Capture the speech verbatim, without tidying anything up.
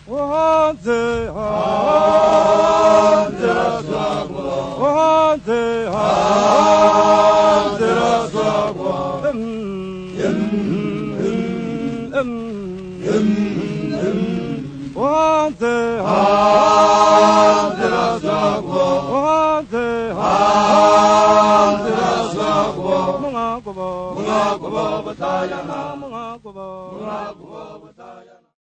Hanze, hanze rasagwa, hanze, hanze rasagwa, em, em, em, em, em, hanze, hanze rasagwa, hanze, hanze rasagwa, mga kubo, mga kubo batayana, mga kubo, mga kubo.